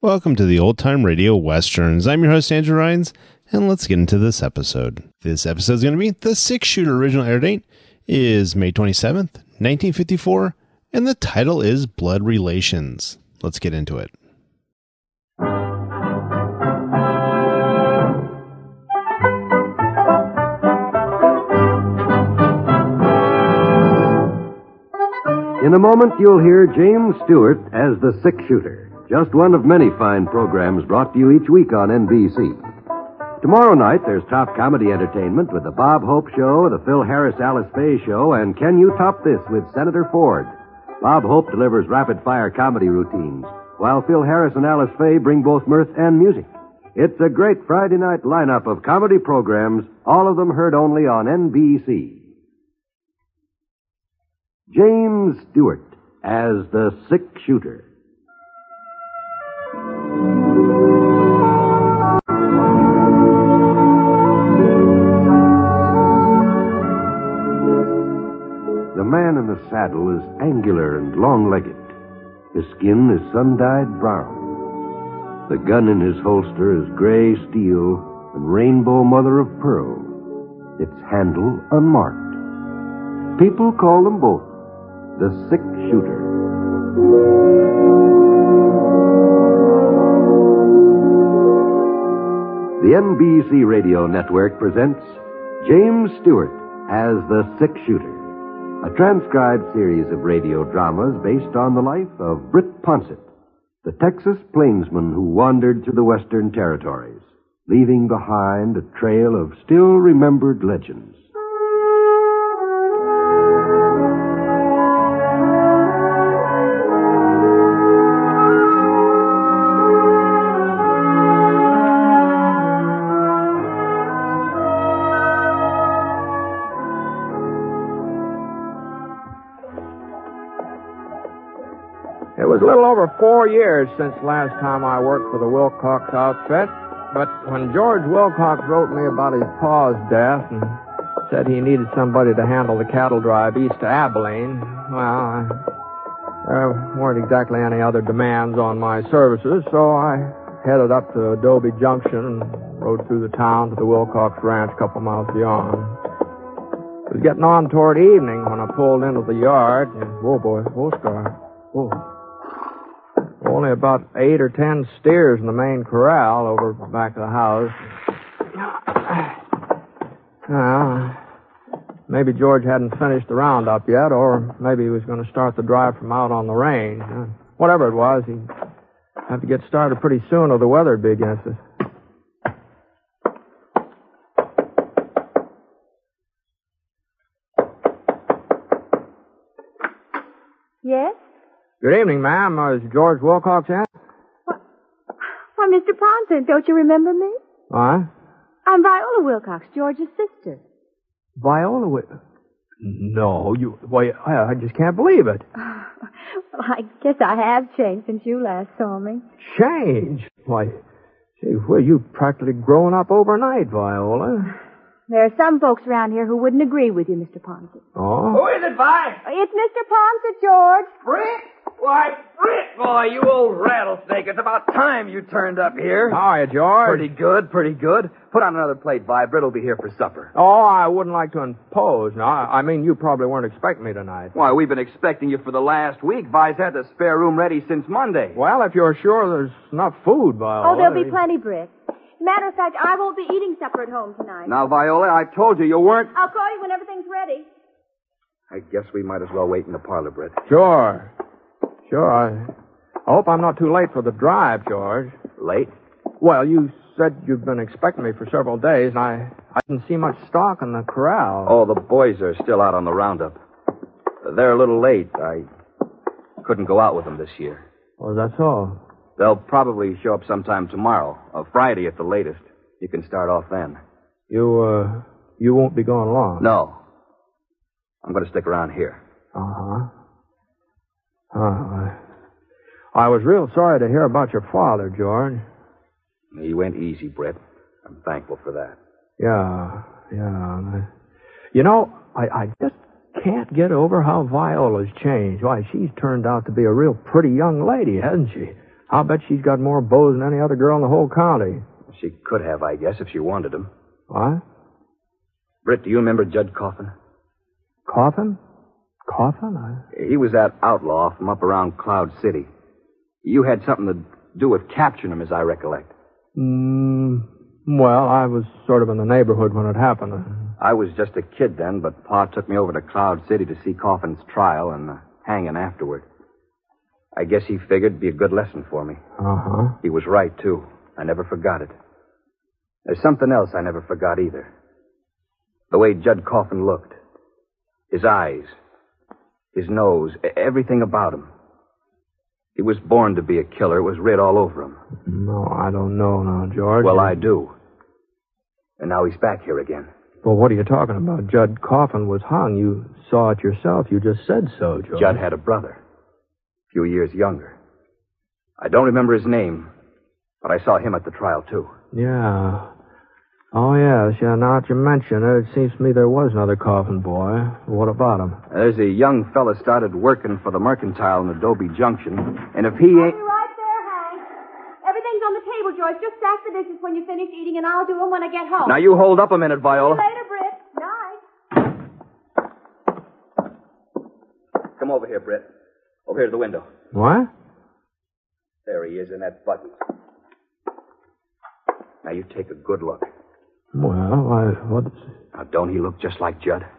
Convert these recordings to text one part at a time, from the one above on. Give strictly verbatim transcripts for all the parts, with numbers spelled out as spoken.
Welcome to the Old Time Radio Westerns. I'm your host, Andrew Rhynes, and let's get into this episode. This episode is going to be the six-shooter. Original air date is May twenty-seventh, nineteen fifty-four, and the title is Blood Relations. Let's get into it. In a moment, you'll hear James Stewart as the six-shooter. Just one of many fine programs brought to you each week on N B C. Tomorrow night, there's top comedy entertainment with the Bob Hope Show, the Phil Harris-Alice Faye Show, and Can You Top This with Senator Ford. Bob Hope delivers rapid-fire comedy routines, while Phil Harris and Alice Faye bring both mirth and music. It's a great Friday night lineup of comedy programs, all of them heard only on N B C. James Stewart as the six-shooter. The man in the saddle is angular and long-legged. His skin is sun-dyed brown. The gun in his holster is gray steel and rainbow mother of pearl. Its handle unmarked. People call them both the six-shooter. The N B C Radio Network presents James Stewart as the six-shooter, a transcribed series of radio dramas based on the life of Britt Ponsett, the Texas plainsman who wandered through the Western Territories, leaving behind a trail of still-remembered legends. It was a little over four years since last time I worked for the Wilcox outfit, but when George Wilcox wrote me about his pa's death and said he needed somebody to handle the cattle drive east to Abilene, well, I, there weren't exactly any other demands on my services, so I headed up to Adobe Junction and rode through the town to the Wilcox Ranch a couple miles beyond. It was getting on toward evening when I pulled into the yard, and, whoa, boy, whoa, Scar, whoa. Only about eight or ten steers in the main corral over back of the house. Well, maybe George hadn't finished the roundup yet, or maybe he was going to start the drive from out on the range. Whatever it was, he'd have to get started pretty soon or the weather'd be against us. Yes? Good evening, ma'am. Uh, is George Wilcox in? What? Why, Mister Ponsett, don't you remember me? What? I'm Viola Wilcox, George's sister. Viola Wilcox? No, you... Why, I, I just can't believe it. Well, I guess I have changed since you last saw me. Change? Why, gee, well, you've practically grown up overnight, Viola. There are some folks around here who wouldn't agree with you, Mister Ponsett. Oh? Who is it, Vi? It's Mister Ponsett, George. Britt? Why, Britt, boy, you old rattlesnake. It's about time you turned up here. How are you, George? Pretty good, pretty good. Put on another plate, Vi. Britt will be here for supper. Oh, I wouldn't like to impose. No, I I mean, you probably weren't expecting me tonight. Why, we've been expecting you for the last week. Vi's had the spare room ready since Monday. Well, if you're sure there's enough food, Viola. Oh, there'll be plenty, Britt. Matter of fact, I won't be eating supper at home tonight. Now, Viola, I told you you weren't... I'll call you when everything's ready. I guess we might as well wait in the parlor, Britt. Sure. Sure. I, I hope I'm not too late for the drive, George. Late? Well, you said you've been expecting me for several days, and I, I didn't see much stock in the corral. Oh, the boys are still out on the roundup. They're a little late. I couldn't go out with them this year. Oh, that's all. They'll probably show up sometime tomorrow, or Friday at the latest. You can start off then. You, uh, you won't be going long? No. I'm going to stick around here. Uh-huh. Uh, I, I was real sorry to hear about your father, George. He went easy, Britt. I'm thankful for that. Yeah, yeah. You know, I, I just can't get over how Viola's changed. Why, she's turned out to be a real pretty young lady, hasn't she? I'll bet she's got more beaux than any other girl in the whole county. She could have, I guess, if she wanted them. What? Britt, do you remember Judd Coffin? Coffin? Coffin? I... He was that outlaw from up around Cloud City. You had something to do with capturing him, as I recollect. Mm, well, I was sort of in the neighborhood when it happened. I was just a kid then, but Pa took me over to Cloud City to see Coffin's trial and the hanging afterward. I guess he figured it'd be a good lesson for me. Uh-huh. He was right, too. I never forgot it. There's something else I never forgot either. The way Judd Coffin looked. His eyes. His nose. Everything about him. He was born to be a killer. It was writ all over him. No, I don't know now, George. Well, I do. And now he's back here again. Well, what are you talking about? Judd Coffin was hung. You saw it yourself. You just said so, George. Judd had a brother. A few years younger. I don't remember his name, but I saw him at the trial, too. Yeah. Oh, yes. Yeah, now that you mention it, it seems to me there was another Coffin boy. What about him? There's a young fella started working for the Mercantile in Adobe Junction, and if he I'll ain't... be right there, Hank. Everything's on the table, George. Just stack the dishes when you finish eating, and I'll do them when I get home. Now, you hold up a minute, Viola. See you later, Britt. Night. Come over here, Britt. Over here to the window. What? There he is in that buggy. Now, you take a good look. Well, I... What's... Now, don't he look just like Judd?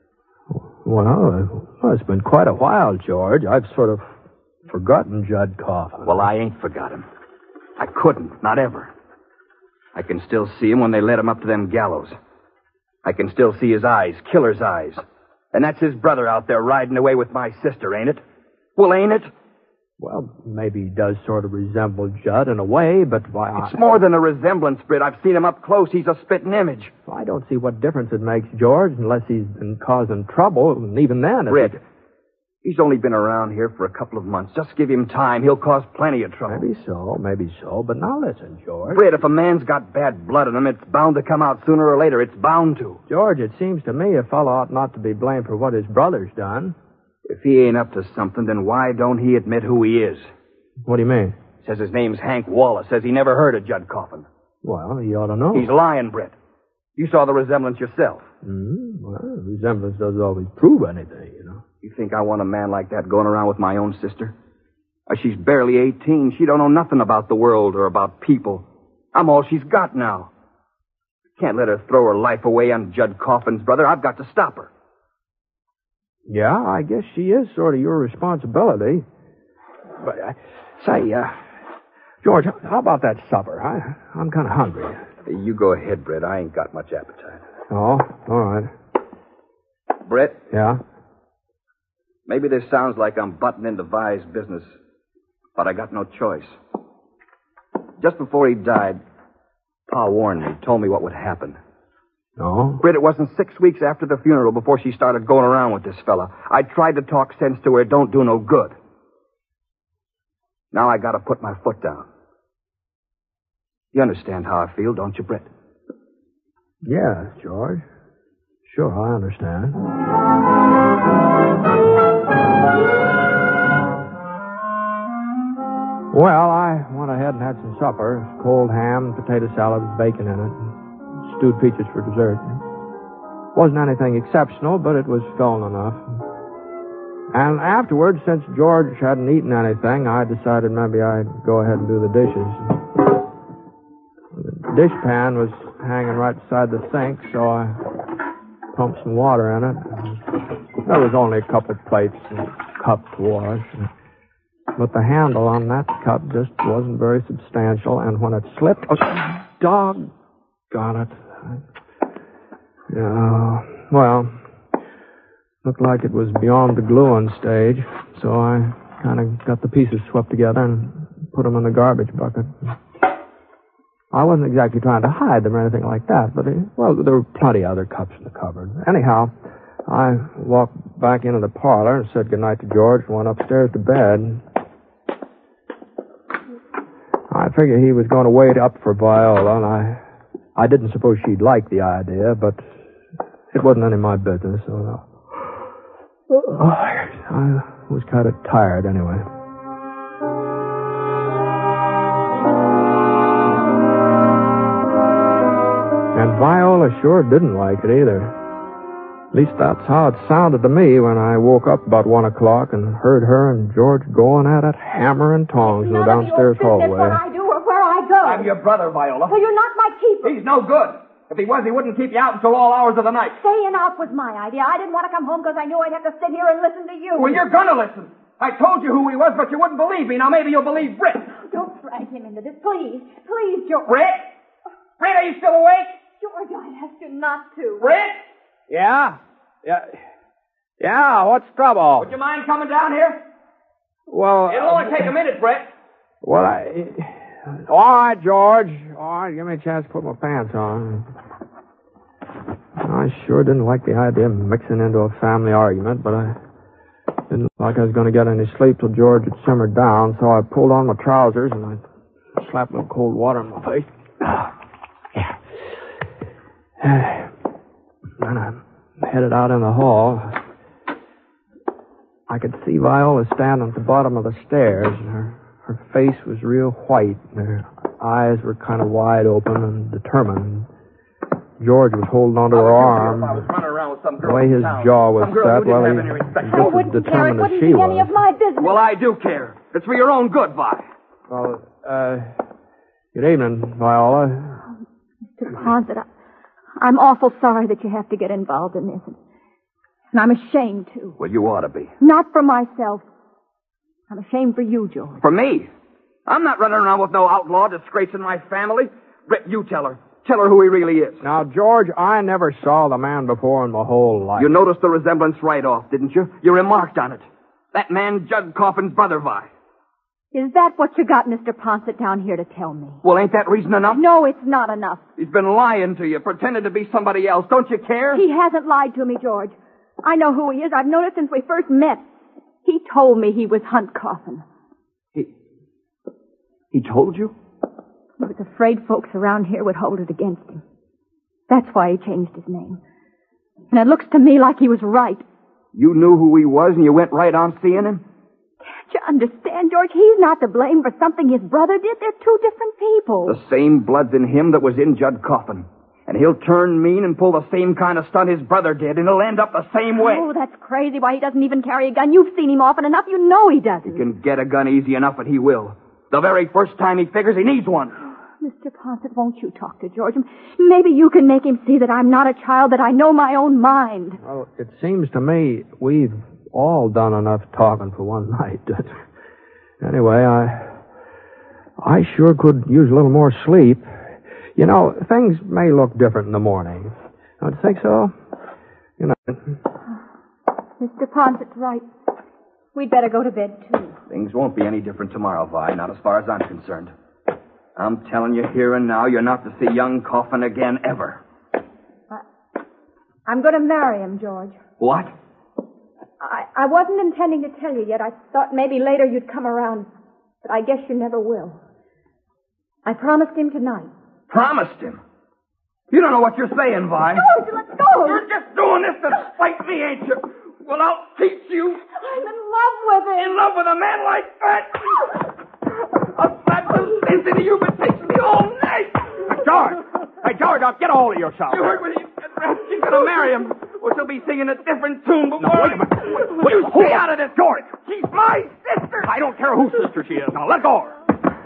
Well, well, it's been quite a while, George. I've sort of forgotten Judd Coffin. Well, I ain't forgot him. I couldn't. Not ever. I can still see him when they led him up to them gallows. I can still see his eyes, killer's eyes. And that's his brother out there riding away with my sister, ain't it? Well, ain't it? Well, maybe he does sort of resemble Judd in a way, but why... I... It's more than a resemblance, Britt. I've seen him up close. He's a spitting image. I don't see what difference it makes, George, unless he's been causing trouble, and even then... Britt, it... he's only been around here for a couple of months. Just give him time. He'll cause plenty of trouble. Maybe so, maybe so, but now listen, George. Britt, if a man's got bad blood in him, it's bound to come out sooner or later. It's bound to. George, it seems to me a fellow ought not to be blamed for what his brother's done. If he ain't up to something, then why don't he admit who he is? What do you mean? Says his name's Hank Wallace. Says he never heard of Judd Coffin. Well, he ought to know. He's lying, Britt. You saw the resemblance yourself. Mm, well, resemblance doesn't always prove anything, you know. You think I want a man like that going around with my own sister? Why, she's barely eighteen. She don't know nothing about the world or about people. I'm all she's got now. Can't let her throw her life away on Judd Coffin's brother. I've got to stop her. Yeah, I guess she is sort of your responsibility. But, uh, say, uh, George, how about that supper? I, I'm kind of hungry. You go ahead, Britt. I ain't got much appetite. Oh, all right. Britt? Yeah? Maybe this sounds like I'm butting into Vi's business, but I got no choice. Just before he died, Pa warned me, told me what would happen. No? Britt, it wasn't six weeks after the funeral before she started going around with this fella. I tried to talk sense to her. It don't do no good. Now I gotta put my foot down. You understand how I feel, don't you, Britt? Yes, George. Sure, I understand. Well, I went ahead and had some supper. Cold ham, potato salad with bacon in it. And stewed peaches for dessert. Wasn't anything exceptional, but it was filling enough. And afterwards, since George hadn't eaten anything, I decided maybe I'd go ahead and do the dishes. The dish pan was hanging right beside the sink, so I pumped some water in it. There was only a couple plates and cups to wash. But the handle on that cup just wasn't very substantial, and when it slipped... Oh, doggone it. Yeah, well... Looked like it was beyond the gluing stage, so I kind of got the pieces swept together and put them in the garbage bucket. I wasn't exactly trying to hide them or anything like that, but, well, there were plenty of other cups in the cupboard. Anyhow, I walked back into the parlor and said goodnight to George and went upstairs to bed. I figured he was going to wait up for Viola, and I, I didn't suppose she'd like the idea, but it wasn't any of my business, so no. Oh, I was kind of tired anyway. Viola sure didn't like it either. At least that's how it sounded to me when I woke up about one o'clock and heard her and George going at it, hammer and tongs in the downstairs hallway. What I do or where I go. I'm your brother, Viola. Well, you're not my keeper. He's no good. If he was, he wouldn't keep you out until all hours of the night. Staying out was my idea. I didn't want to come home because I knew I'd have to sit here and listen to you. Well, you're gonna listen. I told you who he was, but you wouldn't believe me. Now maybe you'll believe Britt. Don't drag him into this, please. Please, George. Britt? Britt, are you still awake? George, I asked you not to. Britt? Yeah? Yeah. Yeah, what's trouble? Would you mind coming down here? Well... It'll only take a minute, Britt. Well, I... All right, George. All right, give me a chance to put my pants on. I sure didn't like the idea of mixing into a family argument, but I didn't look like I was going to get any sleep till George had simmered down, so I pulled on my trousers and I slapped a little cold water in my face. Then I headed out in the hall. I could see Viola standing at the bottom of the stairs, and her, her face was real white, and her eyes were kind of wide open and determined. George was holding onto her arm. I was running around with some girl the way his in town. jaw was some girl set, who well, didn't he, have any respect. he I just as wouldn't care. It determined as wouldn't she be any was. of my business. Well, I do care. It's for your own good, Vi. Well, uh, good evening, Viola. Mister Ponset, I, I'm awful sorry that you have to get involved in this. And I'm ashamed, too. Well, you ought to be. Not for myself. I'm ashamed for you, George. For me? I'm not running around with no outlaw disgracing my family. Britt, you tell her. Tell her who he really is. Now, George, I never saw the man before in my whole life. You noticed the resemblance right off, didn't you? You remarked on it. That man, Judd Coffin's brother, Vi. Is that what you got Mister Ponset down here to tell me? Well, ain't that reason enough? No, it's not enough. He's been lying to you, pretending to be somebody else. Don't you care? He hasn't lied to me, George. I know who he is. I've known it since we first met. He told me he was Hunt Coffin. He... He told you? He was afraid folks around here would hold it against him. That's why he changed his name. And it looks to me like he was right. You knew who he was and you went right on seeing him? Can't you understand, George? He's not to blame for something his brother did. They're two different people. The same blood's in him that was in Judd Coffin. And he'll turn mean and pull the same kind of stunt his brother did, and he'll end up the same way. Oh, that's crazy. Why, he doesn't even carry a gun. You've seen him often enough. You know he doesn't. He can get a gun easy enough, and he will. The very first time he figures he needs one. Mister Ponset, won't you talk to George? Maybe you can make him see that I'm not a child, that I know my own mind. Well, it seems to me we've all done enough talking for one night. Anyway, I... I sure could use a little more sleep. You know, things may look different in the morning. Don't you think so? You know. Mister Ponset's right. We'd better go to bed, too. Things won't be any different tomorrow, Vi, not as far as I'm concerned. I'm telling you here and now, you're not to see young Coffin again, ever. I, I'm going to marry him, George. What? I, I wasn't intending to tell you yet. I thought maybe later you'd come around. But I guess you never will. I promised him tonight. Promised him? You don't know what you're saying, Vi. George, let's go. You're just doing this to spite me, ain't you? Well, I'll teach you. I'm in love with him. In love with a man like that? I'll slap some sense into you, but it takes me all night. Hey, George! Hey, George, now get a hold of yourself. You heard what he said. She's going to marry him. Or she'll be singing a different tune before... No, wait a minute. Wait, you stay out of this, George. She's my sister. I don't care whose sister she is. Now, let go of her.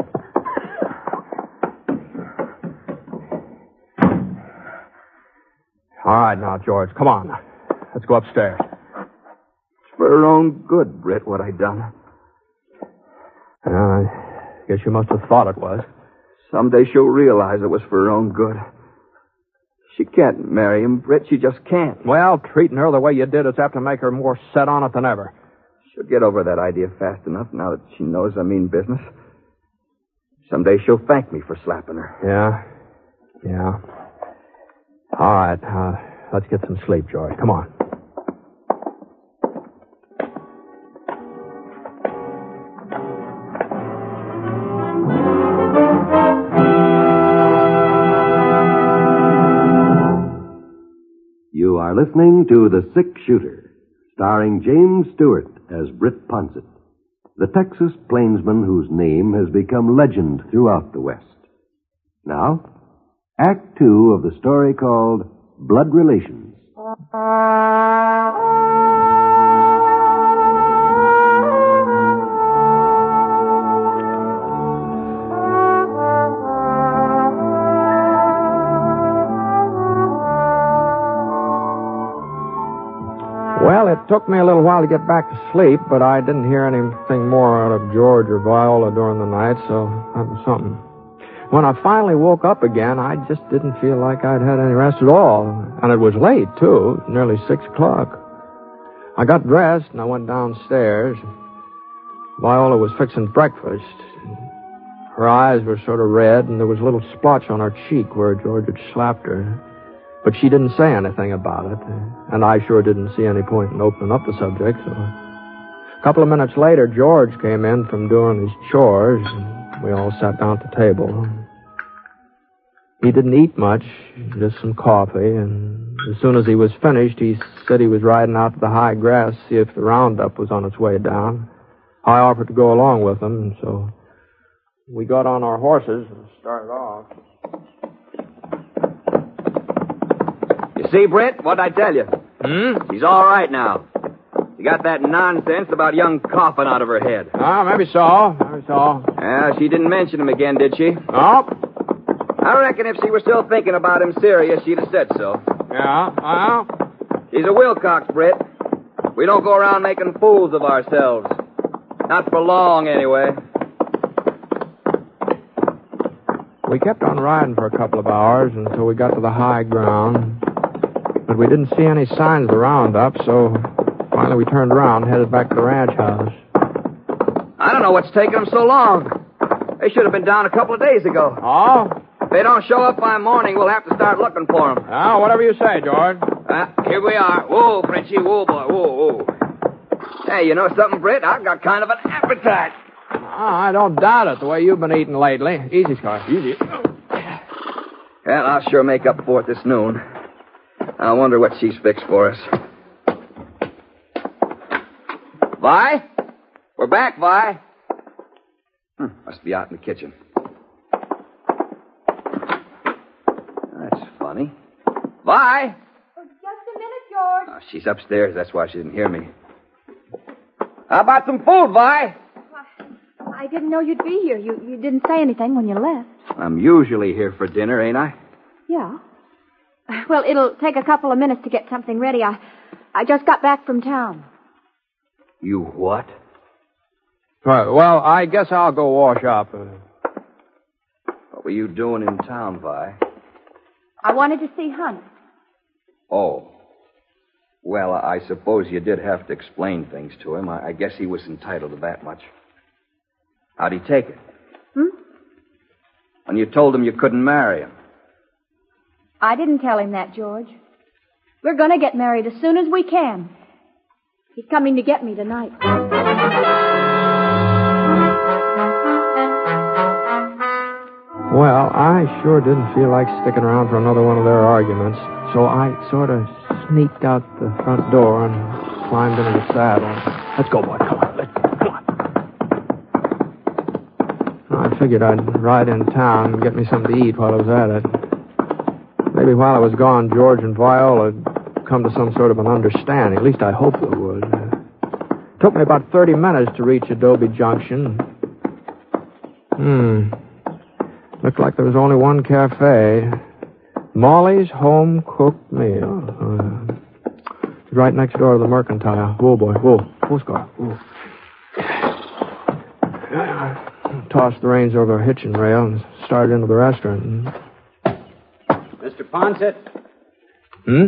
All right, now, George, come on. Let's go upstairs. It's for her own good, Britt, what I done. Uh, I guess you must have thought it was. Someday she'll realize it was for her own good. She can't marry him, Britt. She just can't. Well, treating her the way you did is apt to make her more set on it than ever. She'll get over that idea fast enough now that she knows I mean business. Someday she'll thank me for slapping her. Yeah? Yeah. All right, uh, let's get some sleep, George. Come on. You are listening to The Six Shooter, starring James Stewart as Britt Ponset, the Texas plainsman whose name has become legend throughout the West. Now, Act Two of the story called Blood Relations. Well, it took me a little while to get back to sleep, but I didn't hear anything more out of George or Viola during the night, so that was something. When I finally woke up again, I just didn't feel like I'd had any rest at all. And it was late, too, nearly six o'clock. I got dressed and I went downstairs. Viola was fixing breakfast. Her eyes were sort of red, and there was a little splotch on her cheek where George had slapped her. But she didn't say anything about it, and I sure didn't see any point in opening up the subject. So a couple of minutes later, George came in from doing his chores, and we all sat down at the table. He didn't eat much, just some coffee, and as soon as he was finished, he said he was riding out to the high grass to see if the roundup was on its way down. I offered to go along with him, and so we got on our horses and started off. You see, Britt, what'd I tell you? Hmm? She's all right now. She got that nonsense about young Coffin out of her head. Oh, maybe so. Maybe so. Yeah, she didn't mention him again, did she? Oh? I reckon if she were still thinking about him serious, she'd have said so. Yeah, well? He's a Wilcox, Britt. We don't go around making fools of ourselves. Not for long, anyway. We kept on riding for a couple of hours until we got to the high ground. But we didn't see any signs of the roundup, so finally we turned around and headed back to the ranch house. I don't know what's taking them so long. They should have been down a couple of days ago. Oh? If they don't show up by morning, we'll have to start looking for them. Oh, whatever you say, George. Uh, here we are. Whoa, Frenchie. Whoa, boy. Whoa, whoa. Hey, you know something, Britt? I've got kind of an appetite. Oh, I don't doubt it, the way you've been eating lately. Easy, Scar. Easy. Well, I'll sure make up for it this noon. I wonder what she's fixed for us. Vi? We're back, Vi. Hmm, must be out in the kitchen. That's funny. Vi? Oh, just a minute, George. Oh, she's upstairs. That's why she didn't hear me. How about some food, Vi? I didn't know you'd be here. You, you didn't say anything when you left. I'm usually here for dinner, ain't I? Yeah. Well, it'll take a couple of minutes to get something ready. I, I just got back from town. You what? Right, well, I guess I'll go wash up. What were you doing in town, Vi? I wanted to see Hunt. Oh. Well, I suppose you did have to explain things to him. I, I guess he was entitled to that much. How'd he take it? Hmm? When you told him you couldn't marry him. I didn't tell him that, George. We're going to get married as soon as we can. He's coming to get me tonight. Well, I sure didn't feel like sticking around for another one of their arguments, so I sort of sneaked out the front door and climbed into the saddle. Let's go, boy. Come on. Let's go. Come on. I figured I'd ride in town and get me something to eat while I was at it. Maybe while I was gone, George and Viola had come to some sort of an understanding. At least I hoped they would. It took me about thirty minutes to reach Adobe Junction. Hmm. Looked like there was only one cafe. Molly's Home Cooked Meal. Uh, right next door to the Mercantile. Whoa, boy. Whoa. Whoa, Scar. Whoa. Tossed the reins over a hitching rail and started into the restaurant. Mister Ponset? Hmm?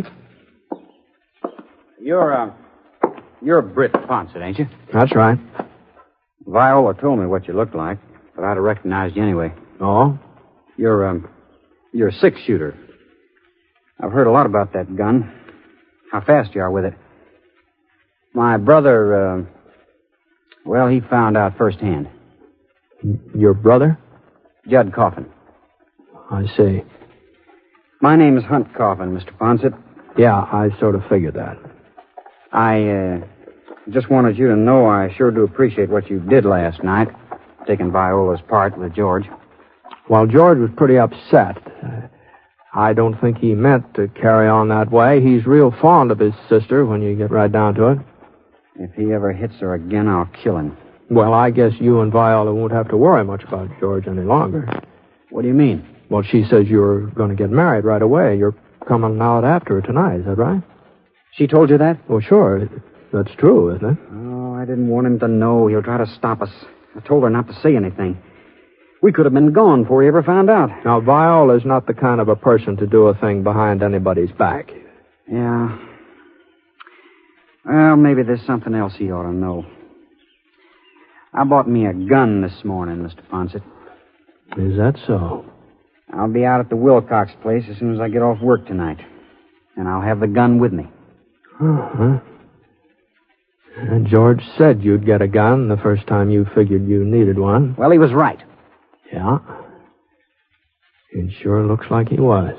You're, uh, you're Britt Ponset, ain't you? That's right. Viola told me what you looked like, but I'd have recognized you anyway. Oh? You're, um, you're a six-shooter. I've heard a lot about that gun. How fast you are with it. My brother, uh, well, he found out firsthand. Your brother? Judd Coffin. I see. My name is Hunt Coffin, Mister Ponset. Yeah, I sort of figured that. I, uh, just wanted you to know I sure do appreciate what you did last night, taking Viola's part with George. While George was pretty upset, uh, I don't think he meant to carry on that way. He's real fond of his sister when you get right down to it. If he ever hits her again, I'll kill him. Well, I guess you and Viola won't have to worry much about George any longer. What do you mean? Well, she says you're going to get married right away. You're coming out after her tonight, is that right? She told you that? Well, sure. That's true, isn't it? Oh, I didn't want him to know. He'll try to stop us. I told her not to say anything. We could have been gone before he ever found out. Now, Viola's not the kind of a person to do a thing behind anybody's back. Yeah. Well, maybe there's something else he ought to know. I bought me a gun this morning, Mister Ponset. Is that so? I'll be out at the Wilcox place as soon as I get off work tonight. And I'll have the gun with me. Uh-huh. And George said you'd get a gun the first time you figured you needed one. Well, he was right. Yeah. It sure looks like he was.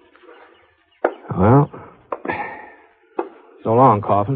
Well, so long, Coffin.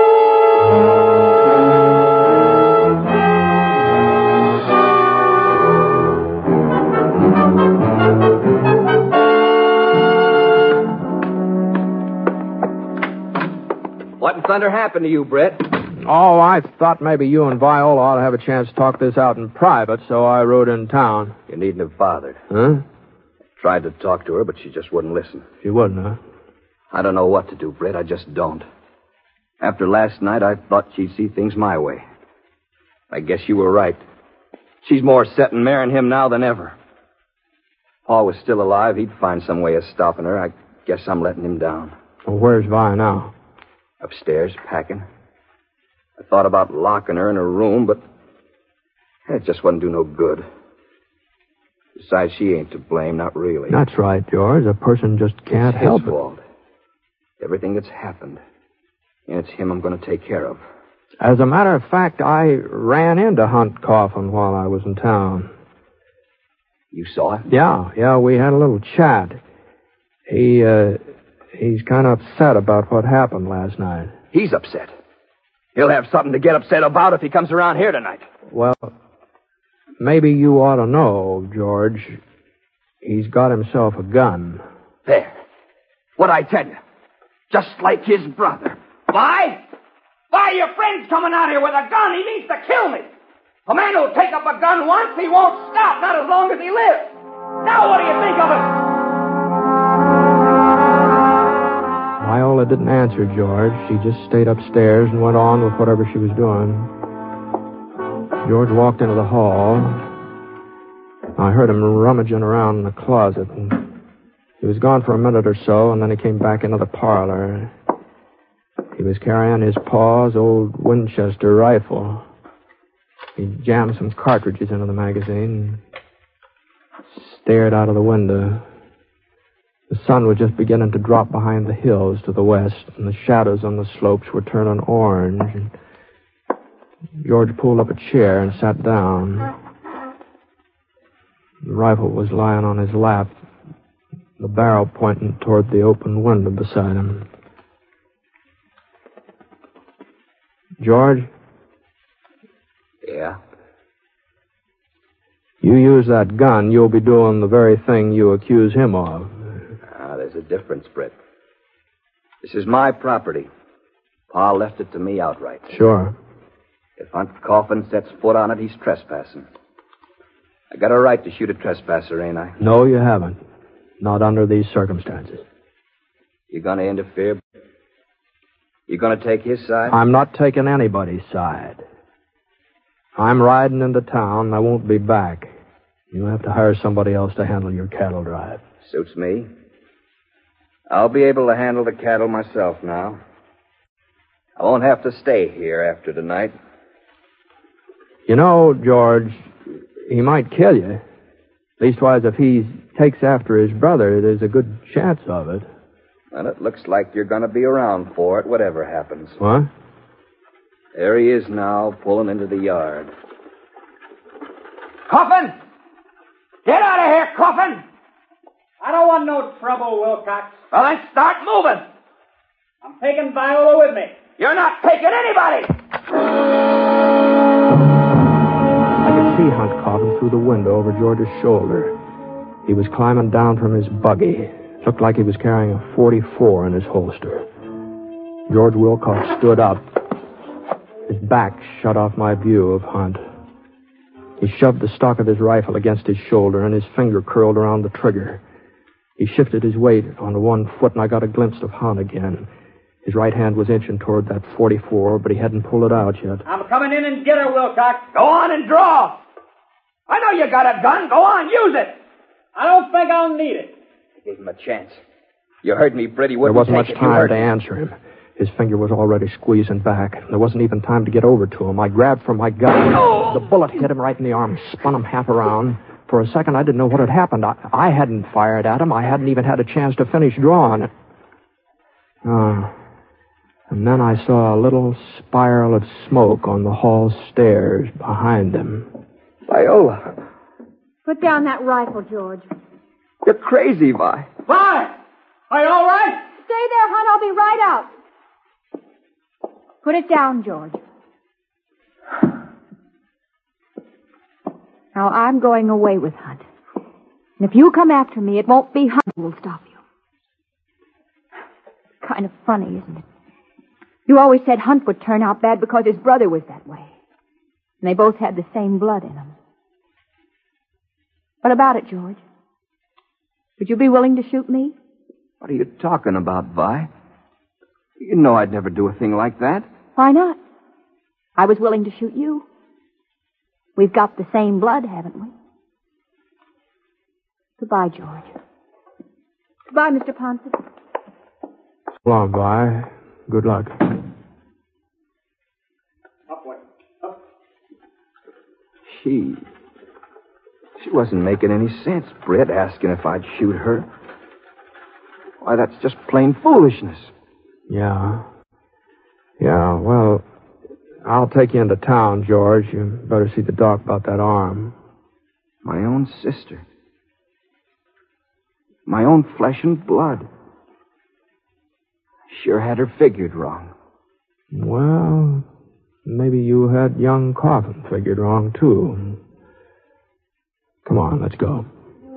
What in thunder happened to you, Brett? Oh, I thought maybe you and Viola ought to have a chance to talk this out in private, so I rode in town. You needn't have bothered. Huh? Tried to talk to her, but she just wouldn't listen. She wouldn't, huh? I don't know what to do, Brett. I just don't. After last night, I thought she'd see things my way. I guess you were right. She's more set in marrying him now than ever. If Paul was still alive, he'd find some way of stopping her. I guess I'm letting him down. Well, where's Vi now? Upstairs, packing. I thought about locking her in her room, but it just wouldn't do no good. Besides, she ain't to blame, not really. That's right, George. A person just can't it's help his it. fault. Everything that's happened. And it's him I'm going to take care of. As a matter of fact, I ran into Hunt Coffin while I was in town. You saw him? Yeah, yeah, we had a little chat. He, uh, he's kind of upset about what happened last night. He's upset. He'll have something to get upset about if he comes around here tonight. Well, maybe you ought to know, George. He's got himself a gun. There. What'd I tell you? Just like his brother. Why? Why, your friend's coming out here with a gun. He means to kill me. A man who'll take up a gun once, he won't stop, not as long as he lives. Now what do you think of it? Viola didn't answer George. She just stayed upstairs and went on with whatever she was doing. George walked into the hall. I heard him rummaging around in the closet. And he was gone for a minute or so, and then he came back into the parlor. He was carrying his pa's old Winchester rifle. He jammed some cartridges into the magazine and stared out of the window. The sun was just beginning to drop behind the hills to the west, and the shadows on the slopes were turning orange. And George pulled up a chair and sat down. The rifle was lying on his lap, the barrel pointing toward the open window beside him. George? Yeah? You use that gun, you'll be doing the very thing you accuse him of. Ah, there's a difference, Brett. This is my property. Pa left it to me outright. Sure. If Hunt Coffin sets foot on it, he's trespassing. I got a right to shoot a trespasser, ain't I? No, you haven't. Not under these circumstances. You gonna interfere? You gonna take his side? I'm not taking anybody's side. I'm riding into town, and I won't be back. You'll have to hire somebody else to handle your cattle drive. Suits me. I'll be able to handle the cattle myself now. I won't have to stay here after tonight. You know, George, he might kill you. Leastwise, if he takes after his brother, there's a good chance of it. Well, it looks like you're going to be around for it, whatever happens. What? There he is now, pulling into the yard. Coffin! Get out of here, Coffin! I don't want no trouble, Wilcox. Well, then start moving. I'm taking Viola with me. You're not taking anybody! I could see Hunt Coffin through the window over George's shoulder. He was climbing down from his buggy, Looked like he was carrying a forty-four in his holster. George Wilcox stood up. His back shut off my view of Hunt. He shoved the stock of his rifle against his shoulder, and his finger curled around the trigger. He shifted his weight onto one foot, and I got a glimpse of Hunt again. His right hand was inching toward that forty-four, but he hadn't pulled it out yet. I'm coming in and get her, Wilcox. Go on and draw. I know you got a gun. Go on, use it. I don't think I'll need it. I gave him a chance. You heard me, Britt. He There wouldn't wasn't take much it. You time heard to me. answer him. His finger was already squeezing back. There wasn't even time to get over to him. I grabbed for my gun. The bullet hit him right in the arm, spun him half around. For a second, I didn't know what had happened. I, I hadn't fired at him. I hadn't even had a chance to finish drawing. Ah. And then I saw a little spiral of smoke on the hall stairs behind him. Viola, Put down that rifle, George. you're crazy, Vi. Why? Are you all right? Stay there, Hunt. I'll be right out. Put it down, George. Now, I'm going away with Hunt. And if you come after me, it won't be Hunt who will stop you. Kind of funny, isn't it? You always said Hunt would turn out bad because his brother was that way. And they both had the same blood in them. What about it, George? Would you be willing to shoot me? What are you talking about, Vi? You know I'd never do a thing like that. Why not? I was willing to shoot you. We've got the same blood, haven't we? Goodbye, George. Goodbye, Mister Ponson. So long, Vi. Good luck. Upward. Up. She... She wasn't making any sense, Britt, asking if I'd shoot her. Why, that's just plain foolishness. Yeah. Yeah, well, I'll take you into town, George. You better see the doc about that arm. My own sister. My own flesh and blood. Sure had her figured wrong. Well, maybe you had young Coffin figured wrong, too. Come on, let's go.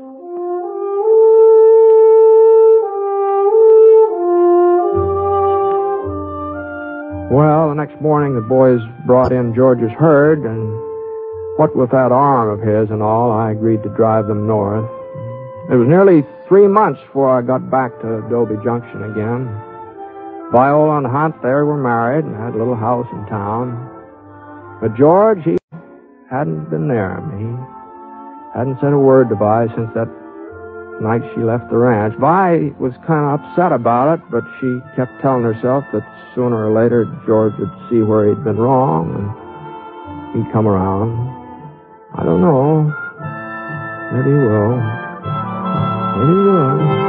Well, the next morning the boys brought in George's herd, and what with that arm of his and all, I agreed to drive them north. It was nearly three months before I got back to Adobe Junction again. Viola and Hunt there were married and had a little house in town. But George, he hadn't been near me. Hadn't said a word to Vi since that night she left the ranch. Vi was kind of upset about it, but she kept telling herself that sooner or later George would see where he'd been wrong and he'd come around. I don't know. Maybe he will. Maybe he will.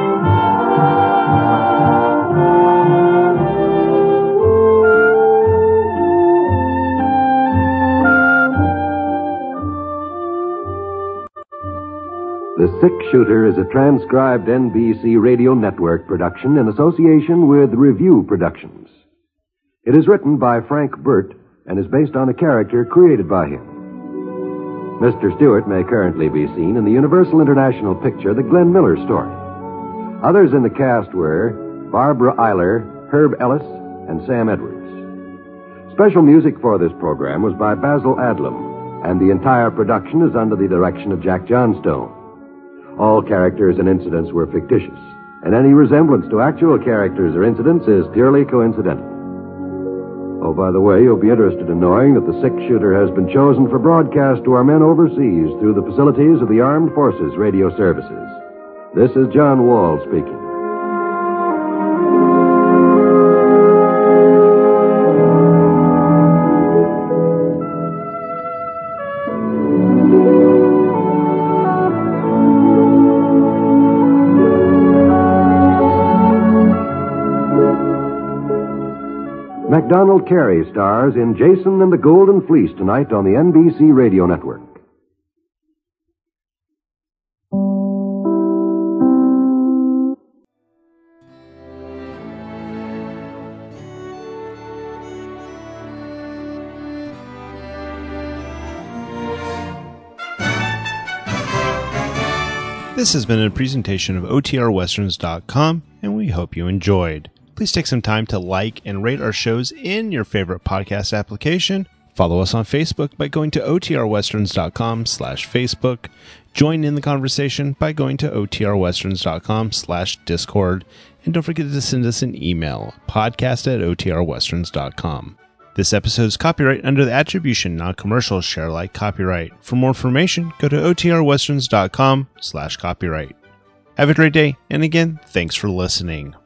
The Six-Shooter is a transcribed N B C Radio Network production in association with Review Productions. It is written by Frank Burt and is based on a character created by him. Mister Stewart may currently be seen in the Universal International picture The Glenn Miller Story. Others in the cast were Barbara Eiler, Herb Ellis, and Sam Edwards. Special music for this program was by Basil Adlam, and the entire production is under the direction of Jack Johnstone. All characters and incidents were fictitious, and any resemblance to actual characters or incidents is purely coincidental. Oh, by the way, you'll be interested in knowing that the Six-Shooter has been chosen for broadcast to our men overseas through the facilities of the Armed Forces Radio Services. This is John Wall speaking. Macdonald Carey stars in Jason and the Golden Fleece tonight on the N B C Radio Network. This has been a presentation of O T R westerns dot com, and we hope you enjoyed. Please take some time to like and rate our shows in your favorite podcast application. Follow us on Facebook by going to O T R westerns dot com slash Facebook. Join in the conversation by going to O T R westerns dot com slash Discord. And don't forget to send us an email, podcast at O T R westerns dot com. This episode is copyright under the Attribution Non-Commercial Share Alike copyright. For more information, go to O T R westerns dot com slash copyright. Have a great day, and again, thanks for listening.